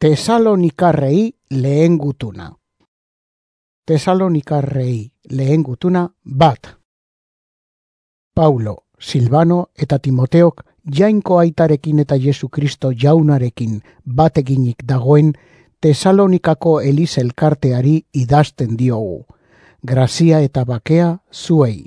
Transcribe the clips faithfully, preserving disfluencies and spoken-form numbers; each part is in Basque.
Tesalonikarrei lehen gutuna. Tesalonikarrei lehen gutuna bat. Paulo, Silvano eta Timoteok Jainko aitarekin eta Jesu Kristo jaunarekin bateginik dagoen Tesalonikako Eliz elkarteari idazten diogu. Grazia eta bakea zuei.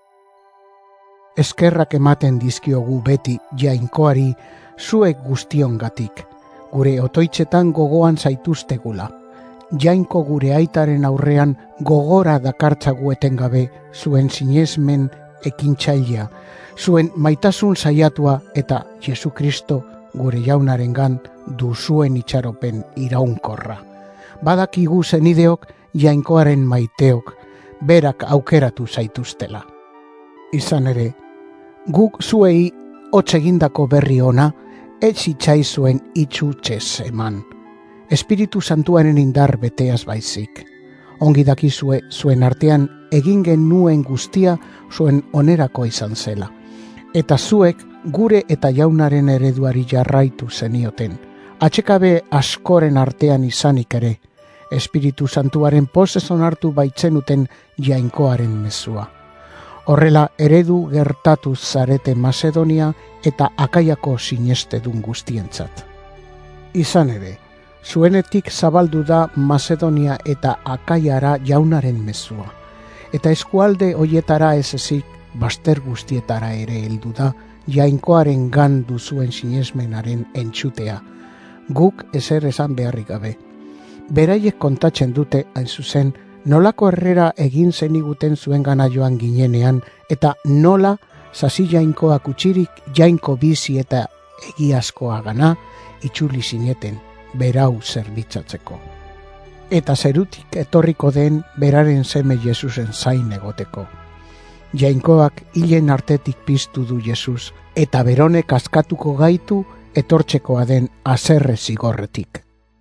Eskerrak ematen dizkiogu beti Jainkoari zuek guztiongatik. Gure otoitzetan gogoan zaituztegula. Jainko gure aitaren aurrean gogora dakartzagu etengabe zuen sinesmen ekintzailea, zuen maitasun saiatua eta Jesu Kristo gure jaunarengan duzuen itxaropen iraunkorra. Badakigu zenideok Jainkoaren maiteok, berak aukeratu zaituztela. Izan ere, guk zuei hotsegindako berri ona, ez zitzaizuen itxutxez eman. Espiritu Santuaren indar beteaz baizik. Ongi dakizue zuen artean egin genuen guztia zuen onerako izan zela. Eta zuek gure eta jaunaren ereduari jarraitu zenioten. Atxekabe askoren artean izanik ere, Espiritu Santuaren pozez onartu baitzenuten Jainkoaren mezua. Horrela eredu gertatu zarete Macedonia eta Akaiako sinestedun guztientzat. Izan ere, zuenetik zabaldu da Macedonia eta Akaiara jaunaren mezua, eta eskualde hoietara ez ezik baster guztietara ere heldu da Jainkoaren gan duzuen sinesmenaren entzutea, guk ezer esan beharrik gabe. Beraiek kontatzen dute hain zuzen nolako herrera egin zeniguten zuen gana joan ginenean, eta nola sasi Jainkoak utxirik Jainko bizi eta egiazkoa gana itxuli zineten berau zerbitzatzeko. Eta zerutik etorriko den beraren seme Jesusen zain egoteko. Jainkoak hilen artetik piztu du Jesus, eta beronek askatuko gaitu etortzekoa den haserre zigorretik.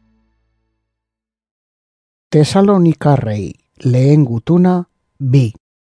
Tesalonikarrei lehen gutuna bi.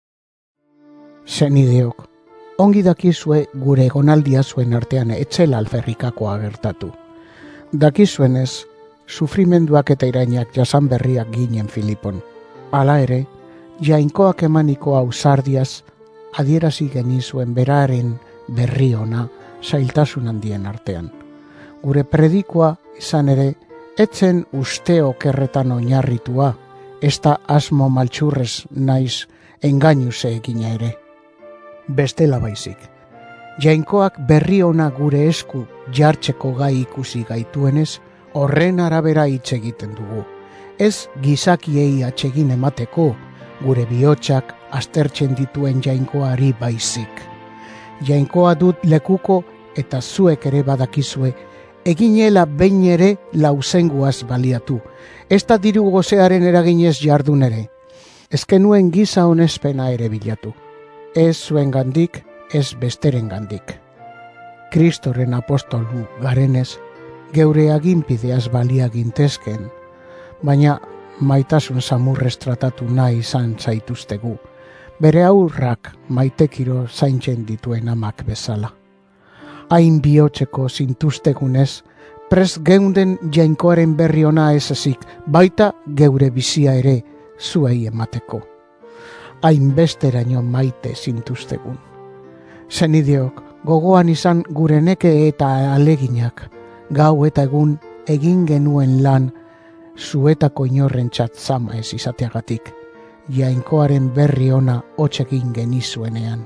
Zenideok, ongi dakizue gure egonaldia zuen artean etzela alferrikakoa gertatu. Dakizuenez, sufrimenduak eta irainak jasan berriak ginen Filipon. Hala ere, Jainkoak emaniko ausardiaz adierazi genizuen beraren berri ona zailtasun handien artean. Gure predikoa izan ere, etzen uste okerretan oinarritua, ez da asmo maltsurrez naiz engainuse egina ere. Bestela baizik. Jainkoak berri ona gure esku jartzeko gai ikusi gaituenez, horren arabera hitz egiten dugu. Ez gizakiei atsegin emateko, gure bihotsak aztertzen dituen Jainkoari baizik. Jainkoa dut lekuko eta zuek ere badakizue, eginela behin ere lauzenguaz baliatu, ez da diru gozearen eraginez jardun ere. Ezkenuen giza honespena ere bilatu. Ez zuen gandik, ez besteren gandik. Kristoren apostolu garenez, geure aginpideaz balia gintezken, baina maitasun samurrez tratatu nahi izan zaituztegu, bere aurrak maitekiro zaintzen dituen amak bezala. Hain bihotzeko zintuztegunez, prest geunden Jainkoaren berri ona ez ezik, baita geure bizia ere zuei emateko. Hainbesteraino maite zintuztegun. Zenideok, gogoan izan gure neke eta aleginak, gau eta egun egin genuen lan zuetako inorrentzat zama ez izateagatik, Jainkoaren berri ona hotzekin genizuenean.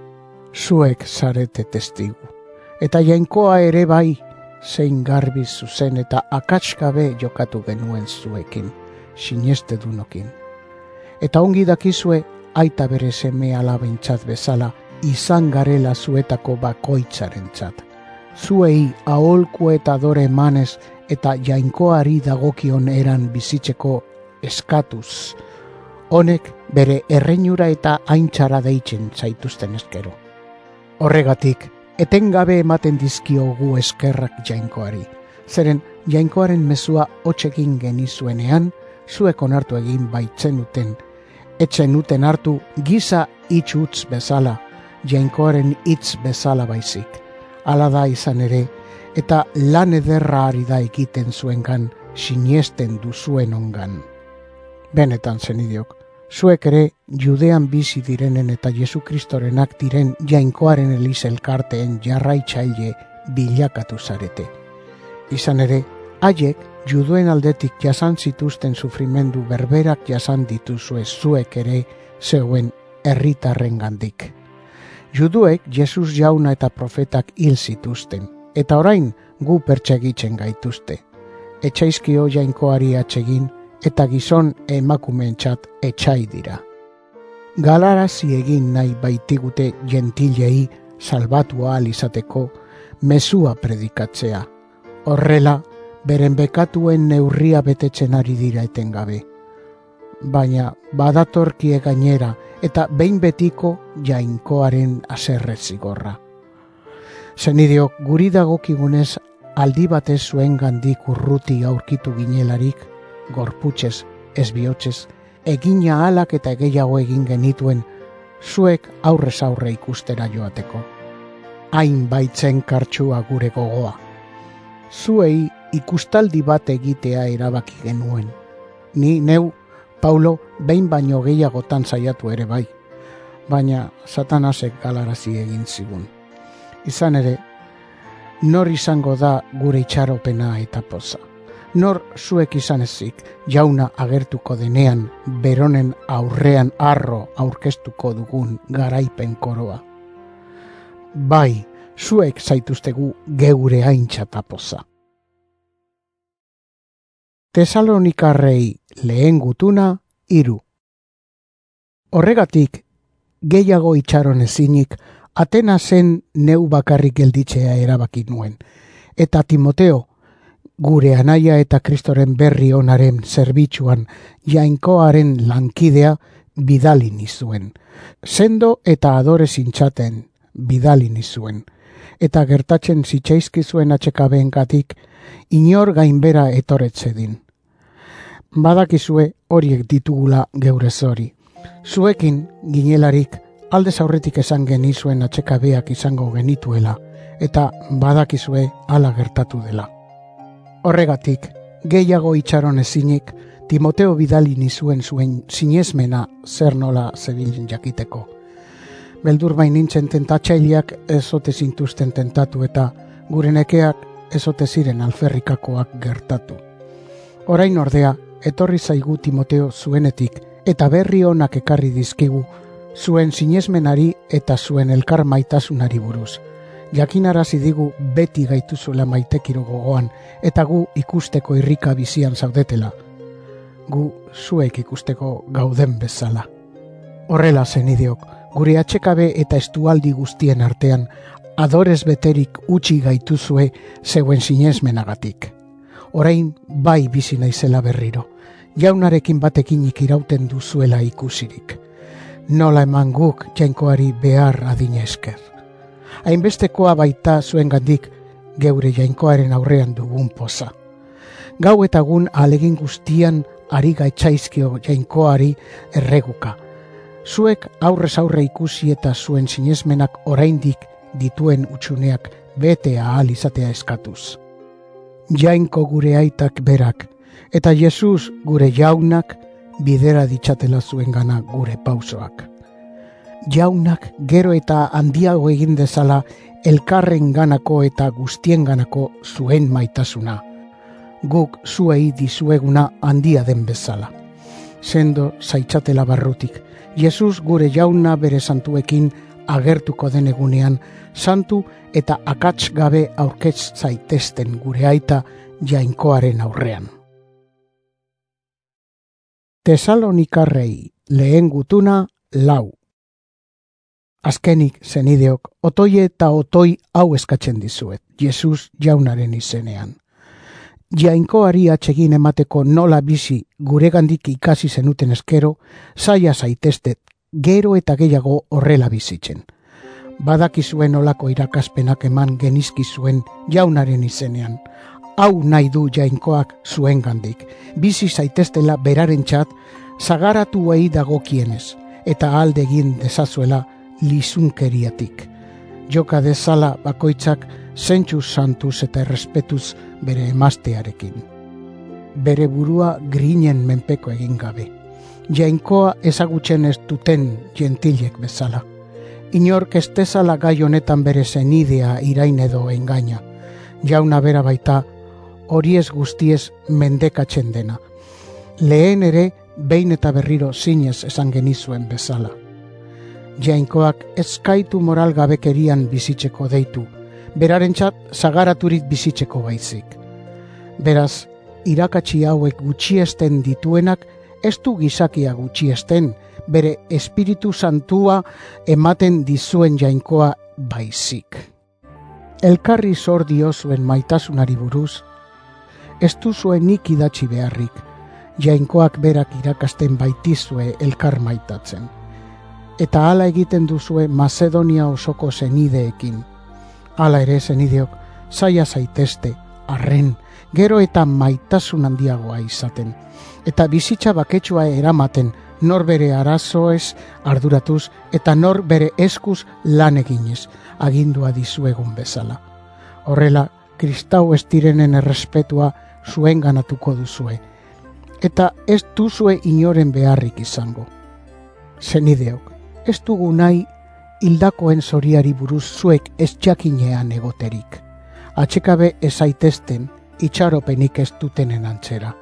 Zuek zarete testigu. Eta Jainkoa ere bai, zein garbi zuzen eta akatskabe jokatu genuen zuekin, sinestedunokin. Eta ongi dakizue, aita bere seme alabentzat bezala, izan garela zuetako bakoitzarentzat. Zuei aholku eta dore emanez eta Jainkoari dagokion eran bizitzeko eskatuz. Honek bere erreinura eta aintzara deitzen zaituzten eskero. Horregatik, etengabe ematen dizkiogu eskerrak Jainkoari. Zeren Jainkoaren mezua hotzekin genizuenean, zuek onartu egin baitzenuten, etzenuten hartu giza hitz utz bezala, Jainkoaren hitz bezala baizik. Hala da izan ere, eta lan ederra ari da egiten zuengan siniesten duzuen ongan. Benetan zenideok, zuek ere Judean bizi direnen eta Jesu Kristorenak diren Jainkoaren Eliz elkarteen jarraitzaile bilakatu zarete. Izan ere, haiek juduen aldetik jasan zituzten sufrimendu berberak jasan dituzue zuek ere zeuen herritarrengandik. Juduek Jesus jauna eta profetak hil zituzten, eta orain gu pertsegitzen gaituzte. Etxaizkio Jainkoari atsegin eta gizon emakumeentzat etxai dira. Galarazi egin nahi baitigute gentilei salbatu ahal izateko mezua predikatzea. Horrela, beren bekatuen neurria betetzen ari dira etengabe. Baina badatorkie gainera eta behin betiko Jainkoaren haserre zigorra. Zenideok, guri dagokigunez aldi batez zuen gandik urruti aurkitu ginelarik, gorputzez, ez bihotzez, egina alak eta gehiago egin genituen, zuek aurrez aurre ikustera joateko. Hain baitzen kartsua gure gogoa. Zuei ikustaldi bat egitea erabaki genuen. Ni neu, Paulo, behin baino gehiagotan saiatu ere bai, baina Satanasek galarazi egin zigun. Izan ere, nor izango da gure itxaropena eta poza. Nor zuek izan ezik jauna agertuko denean beronen aurrean arro aurkeztuko dugun garaipen koroa. Bai, zuek zaituztegu geure aintzat poza. Tesalonikarrei lehen gutuna hiru. Horregatik, gehiago itxaron ezinik, Atenasen neu bakarrik gelditzea erabaki nuen, eta Timoteo, gure anaia eta Kristoren berri onaren zerbitzuan Jainkoaren lankidea bidali nizuen. Sendo eta adore zintzaten bidali nizuen, eta gertatzen zitzaizkizuen atxekabeengatik inor gainbera etoretzedin. Badakizue horiek ditugula geure zori. Zuekin ginelarik aldez aurretik esan genizuen atxekabeak izango genituela, eta badakizue hala gertatu dela. Horregatik, gehiago itxaron ezinik, Timoteo bidali nizuen zuen sinesmena zer nola zebilen jakiteko. Beldur bain nintzen tentatxailiak ezote zintuzten tentatu eta gure nekeak ezote ziren alferrikakoak gertatu. Orain ordea, etorri zaigu Timoteo zuenetik eta berri onak ekarri dizkigu zuen sinesmenari eta zuen elkar maitasunari buruz. Jakinarazi digu beti gaituzuela maitekiro gogoan eta gu ikusteko irrika bizian zaudetela. Gu zuek ikusteko gauden bezala. Horrela zenideok, gure atxekabe eta estualdi guztien artean adorez beterik utzi gaituzue zeuen sinesmenagatik. Orain bai bizi naizela berriro, jaunarekin batekinik irauten duzuela ikusirik. Nola eman guk Jainkoari behar adina esker. Hainbestekoa baita zuengandik geure Jainkoaren aurrean dugun poza. Gau eta gun alegin guztian ari gaitzaizkio Jainkoari erreguka. Zuek aurrez aurre ikusi eta zuen sinesmenak oraindik dituen utxuneak bete ahal izatea eskatuz. Jainko gure aitak berak, eta Jesus gure jaunak bidera ditxatela zuengana gure pausoak. Jaunak gero eta handiago egin dezala elkarren ganako eta guztien ganako zuen maitasuna. Guk zuei dizueguna handia den bezala. Sendo zaitzatela barrutik, Jesus gure jauna bere santuekin agertuko den egunean, santu eta akats gabe aurkez zaitezten gure aita Jainkoaren aurrean. Tesalonikarrei lehen gutuna lau. Azkenik, zenideok, otoi eta otoi hau eskatzen dizuet, Jesus jaunaren izenean. Jainkoari atsegin emateko nola bizi guregandik ikasi zenuten eskero, zaila zaiteztet, gero eta gehiago horrela bizitzen. Badakizuen olako irakaspenak eman genizkizuen jaunaren izenean. Hau nahi du Jainkoak zuengandik, bizi zaiteztela berarentzat zagaratuei dagokienez, eta alde egin dezazuela lizunkeriatik. Joka dezala bakoitzak zentzuz santuz eta errespetuz bere emaztearekin. bere burua grinen menpeko egin gabe. Jainkoa ezagutzen ez duten gentilek bezala. Inork ez dezala gai honetan bere zenidea irain edo engaina. Jauna bera baita horiez guztiez mendekatzen dena. Lehen ere behin eta berriro zinez esan genizuen bezala. Jainkoak ezkaitu moral gabekerian bizitzeko deitu, berarentzat zagaraturik bizitzeko baizik. Beraz, irakatsi hauek gutxiesten dituenak ez du gizakia gutxiesten, bere Espiritu Santua ematen dizuen jainkoa baizik. Elkarri zor diozuen maitasunari buruz, ez duzue nik idatzi beharrik, jainkoak berak irakasten baitizue elkar maitatzen. Eta hala egiten duzue Macedonia osoko zenideekin. Hala ere zenideok, zaila zaitezte, arren, gero eta maitasun handiagoa izaten. Eta bizitza baketsua eramaten, nor bere arazoez arduratuz eta nor bere eskuz lan eginez, agindua dizuegun bezala. Horrela, kristau ez direnen errespetua zuen ganatuko duzue. Eta ez duzue inoren beharrik izango. Zenideok, ez dugu nahi hildakoen zoriari buruz zuek ez jakinean egoterik. Atxekabe ezaitezten, itxaropenik ez dutenen antzera.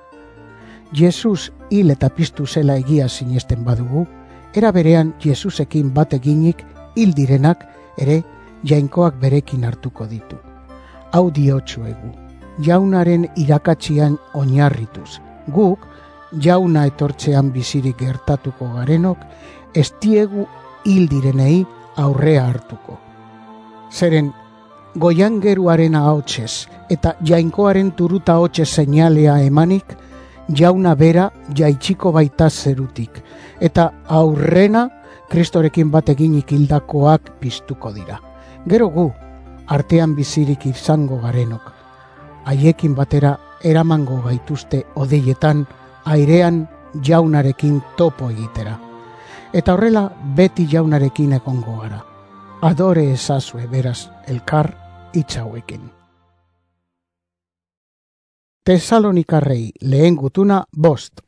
Jesus hil eta piztu zela egia sinesten badugu, era berean Jesusekin bat eginik hil direnak ere jainkoak berekin hartuko ditu. Hau diotsuegu, jaunaren irakatzian oinarrituz, guk jauna etortzean bizirik gertatuko garenok, ez diegu hil direnei aurrea hartuko. Zeren, goian geruaren ahotsez eta jainkoaren turuta hotxe seinalea emanik, jauna bera jaitsiko baita zerutik, eta aurrena Kristorekin bat eginik hildakoak piztuko dira. Gero gu, artean bizirik izango garenok, haiekin batera eramango gaituzte odeietan, airean jaunarekin topo egitera. Eta horrela beti jaunarekin egongo gara. Adore ezazue beraz elkar itxauekin. Tesalonikarrei lehen gutuna bost.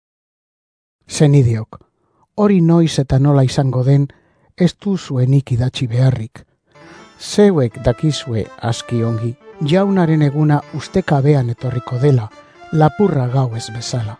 Zenideok, hori noiz eta nola izango den ez duzuenik idatzi beharrik. Zeuek dakizue aski ongi, jaunaren eguna ustekabean etorriko dela, lapurra gau ez bezala.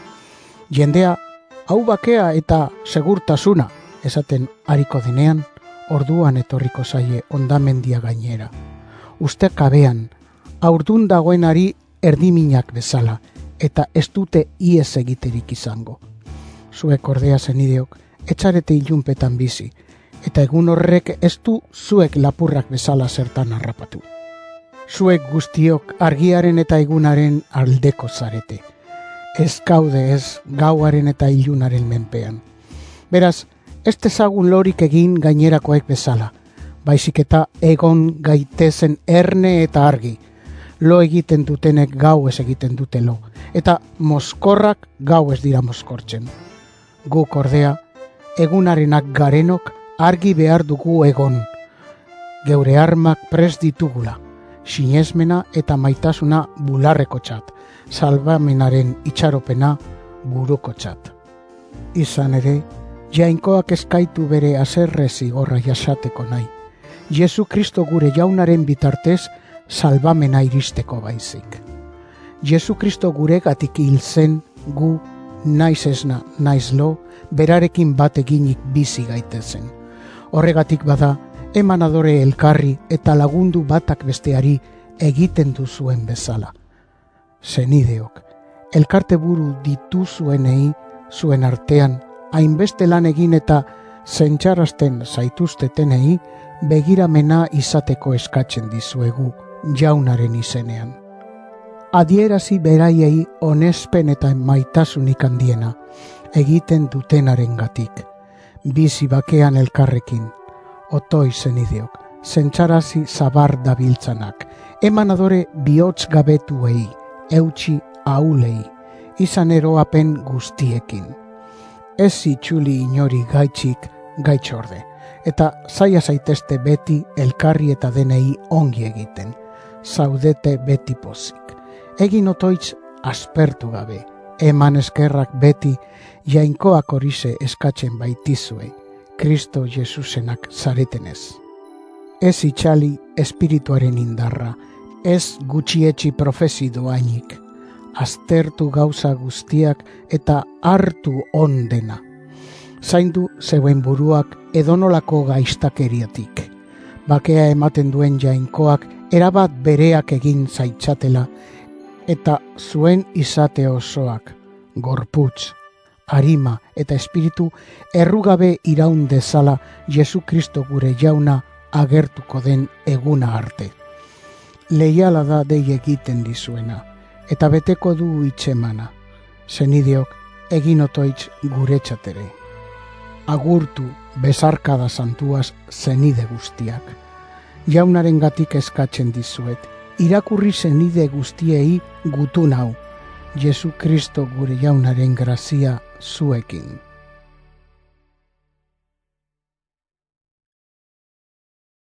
Jendea, hau bakea eta segurtasuna, esaten hariko denean, orduan etorriko zaie ondamendia gainera. Ustekabean, aurdun dagoenari erdiminak bezala, eta ez dute iez egiterik izango. Zuek ordea zenideok, etxarete ilunpetan bizi, eta egun horrek ez du zuek lapurrak bezala zertan harrapatu. Zuek guztiok argiaren eta egunaren aldeko zarete. Ez gaude ez gauaren eta ilunaren menpean. Beraz, ez dezagun lorik egin gainerakoek bezala, baizik eta egon gaitezen erne eta argi. Lo egiten dutenek gau ez egiten dute lo, eta mozkorrak gau ez dira mozkortzen. Guk ordea, egunarenak garenok argi behar dugu egon. Geure armak prest ditugula, sinesmena eta maitasuna bularreko txat, salbamenaren itxaropena buruko txat. Izan ere, jainkoak eskaitu bere azerre zigorra jasateko nahi. Jesu Kristo gure jaunaren bitartez salbamena iristeko baizik. Jesu Kristo gure gatik hil zen gu naiz esna, naiz lo, berarekin bat eginik bizi gaitezen. Horregatik bada, emanadore elkarri eta lagundu batak besteari egiten duzuen bezala. Zenideok, elkarte buru dituzuenei zuen artean, hainbeste lan egin eta zentxarazten zaituztetenei begiramena izateko eskatzen dizuegu jaunaren izenean. Adierazi beraiei onespen eta maitasunik handiena egiten dutenarengatik, bizi bakean elkarrekin, otoi zenideok, zentxarazi zabar dabiltzanak, emanadore bihotz gabetuei, eutxi aulei, izan eroapen guztiekin. Ez itxuli inori gaitxik gaitxorde, eta zaila zaitezte beti elkarri eta denei ongi egiten, zaudete beti pozik. Egin otoitz aspertu gabe, eman eskerrak beti, jainkoak horize eskatzen baitizuei, Kristo Jesusenak zaretenez. Ez itxali espirituaren indarra, ez gutxietxi profesi doainik, aztertu gauza guztiak eta hartu ondena. Zaindu zeuen buruak edonolako gaiztakeriatik. Bakea ematen duen jainkoak erabat bereak egin zaitzatela eta zuen izate osoak, gorputz, arima eta espiritu errugabe iraun dezala Jesu Kristo gure jauna agertuko den eguna arte. Leiala da dei egiten dizuena, eta beteko du itxemana, zenideok egin otoitz guretxatere. Agurtu bezarkada santuaz zenide guztiak. Jaunaren gatik eskatzen dizuet, irakurri zenide guztiei gutun hau, Jesu Kristo gure jaunaren grazia zuekin.